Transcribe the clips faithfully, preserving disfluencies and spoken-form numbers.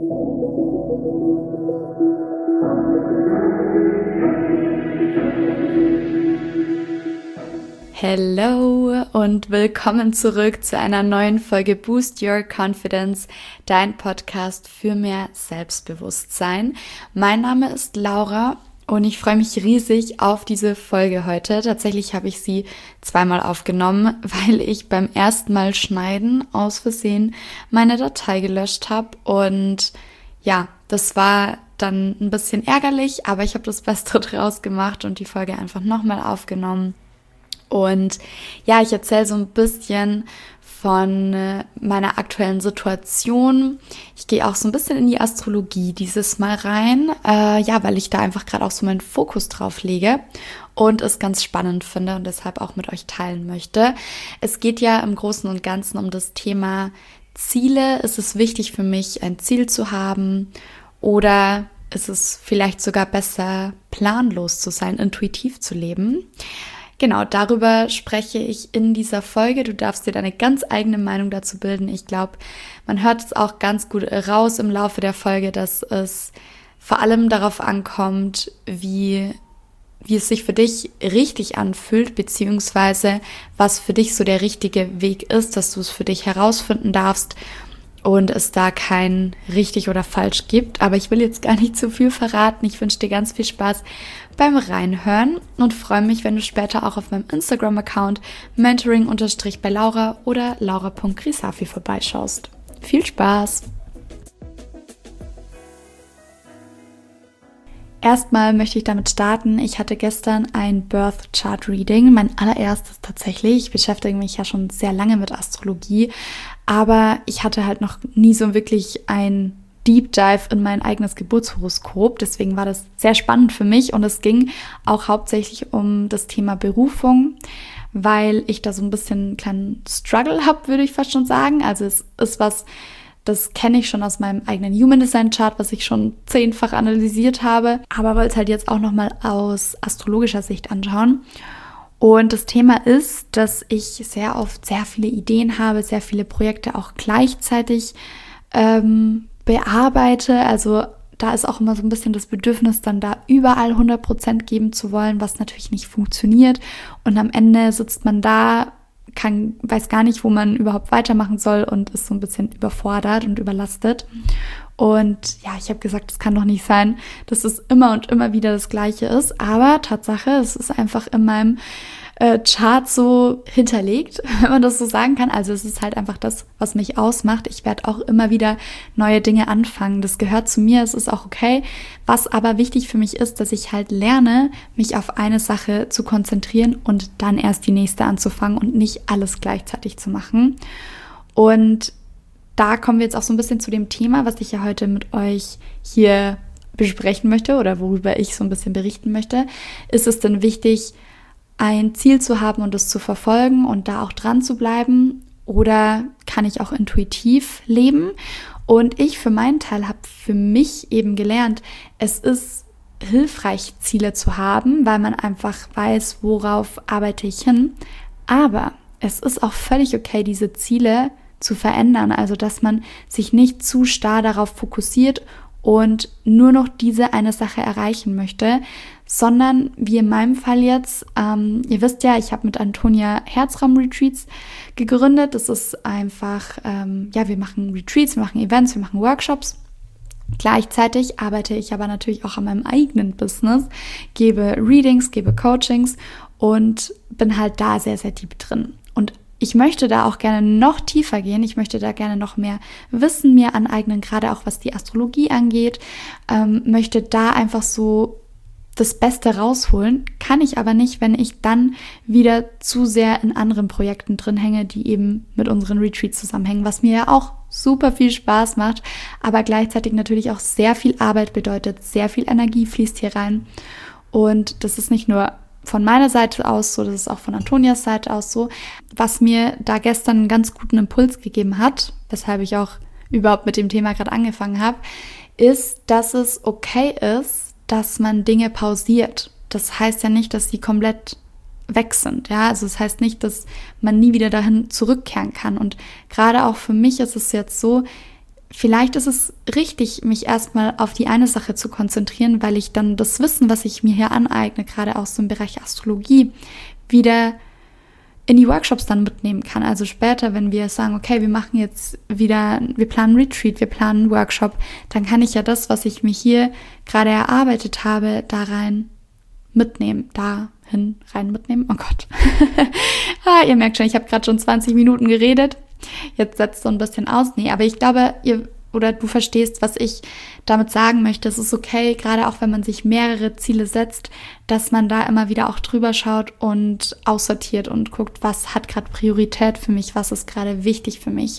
Hello und willkommen zurück zu einer neuen Folge Boost Your Confidence, dein Podcast für mehr Selbstbewusstsein. Mein Name ist Laura und ich freue mich riesig auf diese Folge heute. Tatsächlich habe ich sie zweimal aufgenommen, weil ich beim ersten Mal schneiden aus Versehen meine Datei gelöscht habe und ja, das war dann ein bisschen ärgerlich, aber ich habe das Beste draus gemacht und die Folge einfach nochmal aufgenommen. Und ja, ich erzähle so ein bisschen von meiner aktuellen Situation. Ich gehe auch so ein bisschen in die Astrologie dieses Mal rein, äh, ja, weil ich da einfach gerade auch so meinen Fokus drauf lege und es ganz spannend finde und deshalb auch mit euch teilen möchte. Es geht ja im Großen und Ganzen um das Thema Ziele. Ist es wichtig für mich, ein Ziel zu haben oder ist es vielleicht sogar besser, planlos zu sein, intuitiv zu leben? Genau, darüber spreche ich in dieser Folge. Du darfst dir deine ganz eigene Meinung dazu bilden. Ich glaube, man hört es auch ganz gut raus im Laufe der Folge, dass es vor allem darauf ankommt, wie, wie es sich für dich richtig anfühlt, beziehungsweise was für dich so der richtige Weg ist, dass du es für dich herausfinden darfst und es da kein richtig oder falsch gibt. Aber ich will jetzt gar nicht zu viel verraten. Ich wünsche dir ganz viel Spaß beim Reinhören und freue mich, wenn du später auch auf meinem Instagram-Account mentoring bei Laura oder laura punkt grisafi vorbeischaust. Viel Spaß! Erstmal möchte ich damit starten. Ich hatte gestern ein Birth Chart Reading, mein allererstes tatsächlich. Ich beschäftige mich ja schon sehr lange mit Astrologie, aber ich hatte halt noch nie so wirklich ein Deep Dive in mein eigenes Geburtshoroskop. Deswegen war das sehr spannend für mich und es ging auch hauptsächlich um das Thema Berufung, weil ich da so ein bisschen einen kleinen Struggle habe, würde ich fast schon sagen. Also es ist was, das kenne ich schon aus meinem eigenen Human Design Chart, was ich schon zehnfach analysiert habe, aber wollte es halt jetzt auch nochmal aus astrologischer Sicht anschauen. Und das Thema ist, dass ich sehr oft sehr viele Ideen habe, sehr viele Projekte auch gleichzeitig ähm, bearbeite. Also da ist auch immer so ein bisschen das Bedürfnis, dann da überall hundert Prozent geben zu wollen, was natürlich nicht funktioniert. Und am Ende sitzt man da, kann, weiß gar nicht, wo man überhaupt weitermachen soll und ist so ein bisschen überfordert und überlastet. Und ja, ich habe gesagt, es kann doch nicht sein, dass es immer und immer wieder das Gleiche ist. Aber Tatsache, es ist einfach in meinem äh, Chart so hinterlegt, wenn man das so sagen kann. Also es ist halt einfach das, was mich ausmacht. Ich werde auch immer wieder neue Dinge anfangen. Das gehört zu mir, es ist auch okay. Was aber wichtig für mich ist, dass ich halt lerne, mich auf eine Sache zu konzentrieren und dann erst die nächste anzufangen und nicht alles gleichzeitig zu machen. Und da kommen wir jetzt auch so ein bisschen zu dem Thema, was ich ja heute mit euch hier besprechen möchte oder worüber ich so ein bisschen berichten möchte. Ist es denn wichtig, ein Ziel zu haben und es zu verfolgen und da auch dran zu bleiben? Oder kann ich auch intuitiv leben? Und ich für meinen Teil habe für mich eben gelernt, es ist hilfreich, Ziele zu haben, weil man einfach weiß, worauf arbeite ich hin. Aber es ist auch völlig okay, diese Ziele zu verändern. Also, dass man sich nicht zu starr darauf fokussiert und nur noch diese eine Sache erreichen möchte, sondern wie in meinem Fall jetzt, ähm, ihr wisst ja, ich habe mit Antonia Herzraum-Retreats gegründet. Das ist einfach, ähm, ja, wir machen Retreats, wir machen Events, wir machen Workshops. Gleichzeitig arbeite ich aber natürlich auch an meinem eigenen Business, gebe Readings, gebe Coachings und bin halt da sehr, sehr deep drin. Und ich möchte da auch gerne noch tiefer gehen. Ich möchte da gerne noch mehr Wissen mir aneignen, gerade auch was die Astrologie angeht. Ähm, möchte da einfach so das Beste rausholen. Kann ich aber nicht, wenn ich dann wieder zu sehr in anderen Projekten drin hänge, die eben mit unseren Retreats zusammenhängen, was mir ja auch super viel Spaß macht, aber gleichzeitig natürlich auch sehr viel Arbeit bedeutet, sehr viel Energie fließt hier rein. Und das ist nicht nur von meiner Seite aus so, das ist auch von Antonias Seite aus so, was mir da gestern einen ganz guten Impuls gegeben hat, weshalb ich auch überhaupt mit dem Thema gerade angefangen habe, ist, dass es okay ist, dass man Dinge pausiert. Das heißt ja nicht, dass sie komplett weg sind, ja, also das heißt nicht, dass man nie wieder dahin zurückkehren kann. Und gerade auch für mich ist es jetzt so, vielleicht ist es richtig, mich erstmal auf die eine Sache zu konzentrieren, weil ich dann das Wissen, was ich mir hier aneigne, gerade aus dem Bereich Astrologie, wieder in die Workshops dann mitnehmen kann. Also später, wenn wir sagen, okay, wir machen jetzt wieder, wir planen Retreat, wir planen einen Workshop, dann kann ich ja das, was ich mir hier gerade erarbeitet habe, da rein mitnehmen, dahin rein mitnehmen. Oh Gott. ah, ihr merkt schon, ich habe gerade schon zwanzig Minuten geredet. Jetzt setzt so ein bisschen aus. Nee, aber ich glaube, ihr oder du verstehst, was ich damit sagen möchte. Es ist okay, gerade auch wenn man sich mehrere Ziele setzt, dass man da immer wieder auch drüber schaut und aussortiert und guckt, was hat gerade Priorität für mich, was ist gerade wichtig für mich.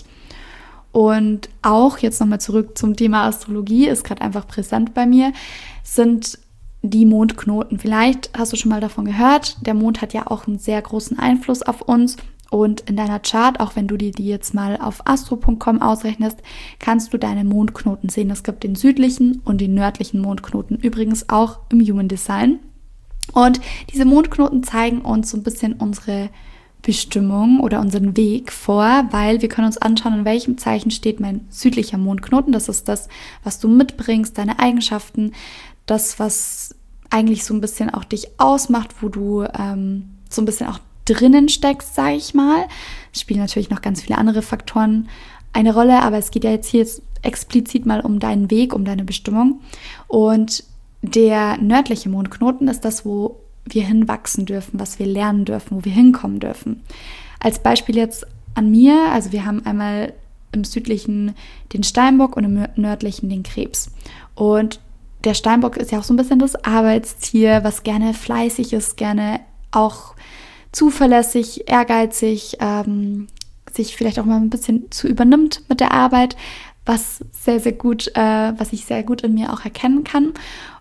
Und auch, jetzt nochmal zurück zum Thema Astrologie, ist gerade einfach präsent bei mir, sind die Mondknoten. Vielleicht hast du schon mal davon gehört, der Mond hat ja auch einen sehr großen Einfluss auf uns. Und in deiner Chart, auch wenn du dir die jetzt mal auf astro punkt com ausrechnest, kannst du deine Mondknoten sehen. Es gibt den südlichen und den nördlichen Mondknoten, übrigens auch im Human Design. Und diese Mondknoten zeigen uns so ein bisschen unsere Bestimmung oder unseren Weg vor, weil wir können uns anschauen, in welchem Zeichen steht mein südlicher Mondknoten. Das ist das, was du mitbringst, deine Eigenschaften, das, was eigentlich so ein bisschen auch dich ausmacht, wo du ähm, so ein bisschen auch drinnen steckst, sage ich mal. Es spielen natürlich noch ganz viele andere Faktoren eine Rolle, aber es geht ja jetzt hier jetzt explizit mal um deinen Weg, um deine Bestimmung. Und der nördliche Mondknoten ist das, wo wir hinwachsen dürfen, was wir lernen dürfen, wo wir hinkommen dürfen. Als Beispiel jetzt an mir, also wir haben einmal im südlichen den Steinbock und im nördlichen den Krebs. Und der Steinbock ist ja auch so ein bisschen das Arbeitstier, was gerne fleißig ist, gerne auch zuverlässig, ehrgeizig, ähm, sich vielleicht auch mal ein bisschen zu übernimmt mit der Arbeit, was sehr, sehr gut, äh, was ich sehr gut in mir auch erkennen kann.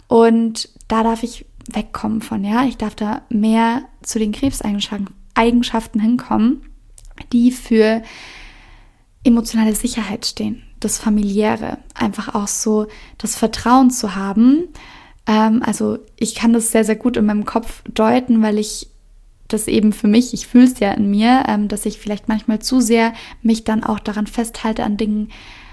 Und da darf ich wegkommen von, ja. Ich darf da mehr zu den Krebseigenschaften Eigenschaften hinkommen, die für emotionale Sicherheit stehen, das Familiäre, einfach auch so das Vertrauen zu haben. Ähm, also ich kann das sehr, sehr gut in meinem Kopf deuten, weil ich das eben für mich, ich fühle es ja in mir, ähm, dass ich vielleicht manchmal zu sehr mich dann auch daran festhalte, an Dingen,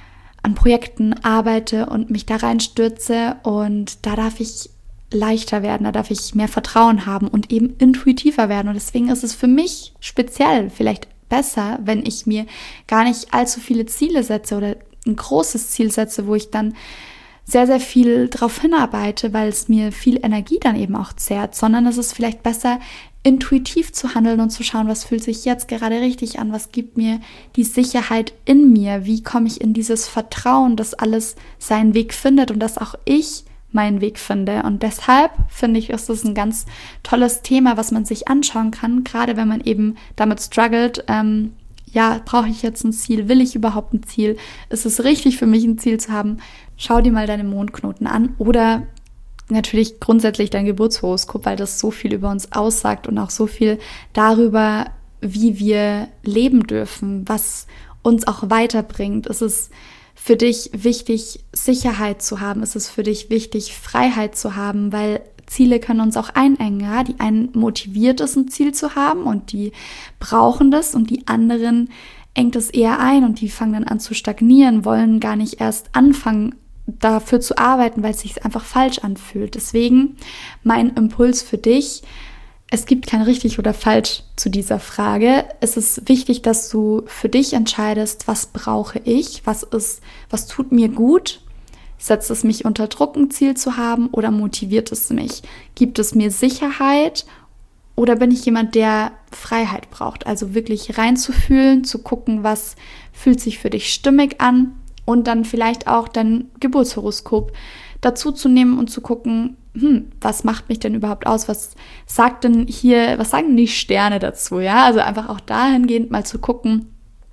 an Projekten arbeite und mich da reinstürze, und da darf ich leichter werden, da darf ich mehr Vertrauen haben und eben intuitiver werden, und deswegen ist es für mich speziell vielleicht besser, wenn ich mir gar nicht allzu viele Ziele setze oder ein großes Ziel setze, wo ich dann sehr, sehr viel drauf hinarbeite, weil es mir viel Energie dann eben auch zehrt, sondern es ist vielleicht besser, intuitiv zu handeln und zu schauen, was fühlt sich jetzt gerade richtig an, was gibt mir die Sicherheit in mir, wie komme ich in dieses Vertrauen, dass alles seinen Weg findet und dass auch ich meinen Weg finde. Und deshalb finde ich, ist das ein ganz tolles Thema, was man sich anschauen kann, gerade wenn man eben damit struggelt, ähm, ja, brauche ich jetzt ein Ziel, will ich überhaupt ein Ziel, ist es richtig für mich ein Ziel zu haben? Schau dir mal deine Mondknoten an oder natürlich grundsätzlich dein Geburtshoroskop, weil das so viel über uns aussagt und auch so viel darüber, wie wir leben dürfen, was uns auch weiterbringt. Es ist für dich wichtig, Sicherheit zu haben. Es ist für dich wichtig, Freiheit zu haben, weil Ziele können uns auch einengen. Ja? Die einen motiviert es, ein Ziel zu haben und die brauchen das, und die anderen engt es eher ein und die fangen dann an zu stagnieren, wollen gar nicht erst anfangen, dafür zu arbeiten, weil es sich einfach falsch anfühlt. Deswegen mein Impuls für dich: Es gibt kein richtig oder falsch zu dieser Frage. Es ist wichtig, dass du für dich entscheidest, was brauche ich, was ist, was tut mir gut, setzt es mich unter Druck, ein Ziel zu haben, oder motiviert es mich? Gibt es mir Sicherheit, oder bin ich jemand, der Freiheit braucht? Also wirklich reinzufühlen, zu gucken, was fühlt sich für dich stimmig an, und dann vielleicht auch dein Geburtshoroskop dazu zu nehmen und zu gucken, hm, was macht mich denn überhaupt aus? Was sagt denn hier, was sagen die Sterne dazu? Ja, also einfach auch dahingehend mal zu gucken,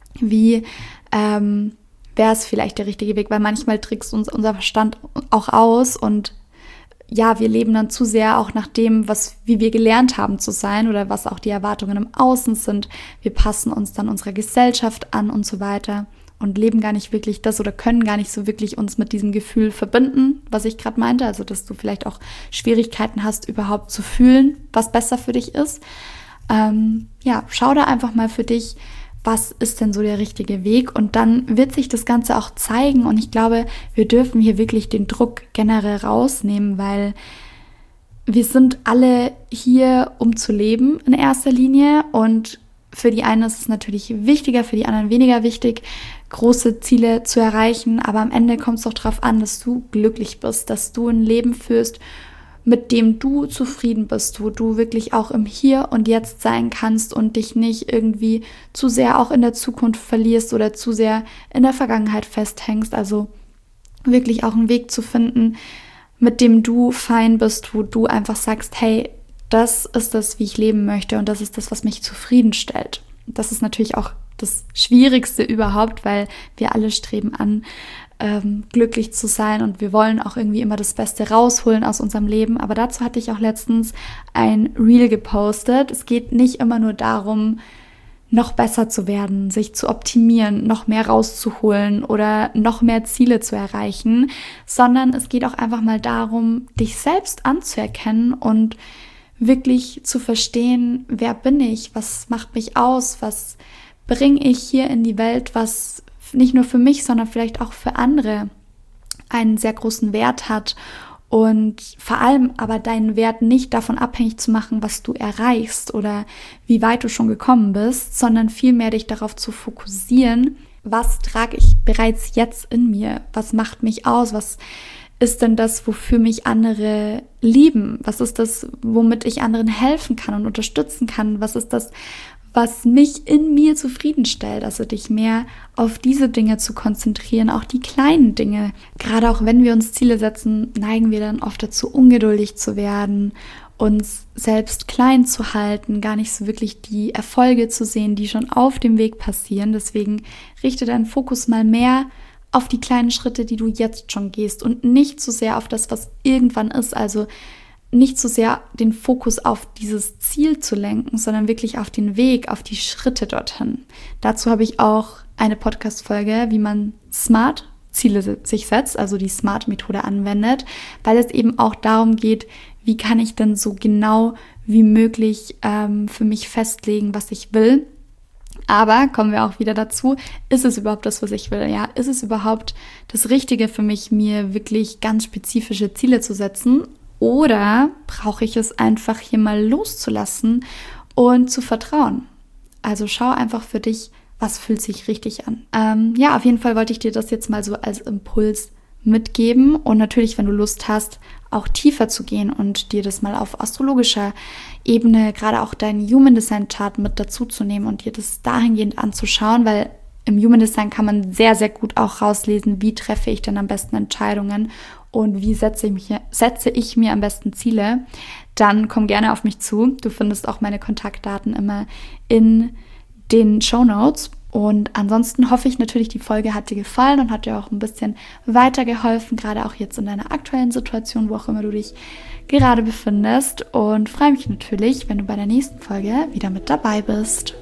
wie ähm, wäre es vielleicht der richtige Weg, weil manchmal trickst uns unser Verstand auch aus, und ja, wir leben dann zu sehr auch nach dem, was, wie wir gelernt haben zu sein oder was auch die Erwartungen im Außen sind. Wir passen uns dann unserer Gesellschaft an und so weiter und leben gar nicht wirklich das oder können gar nicht so wirklich uns mit diesem Gefühl verbinden, was ich gerade meinte, also dass du vielleicht auch Schwierigkeiten hast, überhaupt zu fühlen, was besser für dich ist. Ähm, ja, schau da einfach mal für dich, was ist denn so der richtige Weg? Und dann wird sich das Ganze auch zeigen. Und ich glaube, wir dürfen hier wirklich den Druck generell rausnehmen, weil wir sind alle hier, um zu leben in erster Linie. Und für die einen ist es natürlich wichtiger, für die anderen weniger wichtig, große Ziele zu erreichen. Aber am Ende kommt es doch darauf an, dass du glücklich bist, dass du ein Leben führst, mit dem du zufrieden bist, wo du wirklich auch im Hier und Jetzt sein kannst und dich nicht irgendwie zu sehr auch in der Zukunft verlierst oder zu sehr in der Vergangenheit festhängst. Also wirklich auch einen Weg zu finden, mit dem du fein bist, wo du einfach sagst, hey, das ist das, wie ich leben möchte und das ist das, was mich zufriedenstellt. Das ist natürlich auch das Schwierigste überhaupt, weil wir alle streben an, ähm, glücklich zu sein und wir wollen auch irgendwie immer das Beste rausholen aus unserem Leben. Aber dazu hatte ich auch letztens ein Reel gepostet. Es geht nicht immer nur darum, noch besser zu werden, sich zu optimieren, noch mehr rauszuholen oder noch mehr Ziele zu erreichen, sondern es geht auch einfach mal darum, dich selbst anzuerkennen und wirklich zu verstehen, wer bin ich, was macht mich aus, was bringe ich hier in die Welt, was nicht nur für mich, sondern vielleicht auch für andere einen sehr großen Wert hat und vor allem aber deinen Wert nicht davon abhängig zu machen, was du erreichst oder wie weit du schon gekommen bist, sondern vielmehr dich darauf zu fokussieren, was trage ich bereits jetzt in mir, was macht mich aus, was ist denn das, wofür mich andere lieben, was ist das, womit ich anderen helfen kann und unterstützen kann, was ist das, was mich in mir zufriedenstellt, also dich mehr auf diese Dinge zu konzentrieren, auch die kleinen Dinge. Gerade auch wenn wir uns Ziele setzen, neigen wir dann oft dazu, ungeduldig zu werden, uns selbst klein zu halten, gar nicht so wirklich die Erfolge zu sehen, die schon auf dem Weg passieren. Deswegen richte deinen Fokus mal mehr auf die kleinen Schritte, die du jetzt schon gehst und nicht so sehr auf das, was irgendwann ist, also nicht so sehr den Fokus auf dieses Ziel zu lenken, sondern wirklich auf den Weg, auf die Schritte dorthin. Dazu habe ich auch eine Podcast-Folge, wie man smart Ziele sich setzt, also die SMART-Methode anwendet, weil es eben auch darum geht, wie kann ich denn so genau wie möglich ähm, für mich festlegen, was ich will. Aber kommen wir auch wieder dazu, ist es überhaupt das, was ich will? Ja, ist es überhaupt das Richtige für mich, mir wirklich ganz spezifische Ziele zu setzen? Oder brauche ich es einfach hier mal loszulassen und zu vertrauen? Also schau einfach für dich, was fühlt sich richtig an. Ähm, ja, auf jeden Fall wollte ich dir das jetzt mal so als Impuls mitgeben. Und natürlich, wenn du Lust hast, auch tiefer zu gehen und dir das mal auf astrologischer Ebene, gerade auch deinen Human Design Chart mit dazu zu nehmen und dir das dahingehend anzuschauen, weil im Human Design kann man sehr, sehr gut auch rauslesen, wie treffe ich denn am besten Entscheidungen und wie setze ich, mich, setze ich mir am besten Ziele, dann komm gerne auf mich zu. Du findest auch meine Kontaktdaten immer in den Shownotes. Und ansonsten hoffe ich natürlich, die Folge hat dir gefallen und hat dir auch ein bisschen weitergeholfen, gerade auch jetzt in deiner aktuellen Situation, wo auch immer du dich gerade befindest. Und freue mich natürlich, wenn du bei der nächsten Folge wieder mit dabei bist.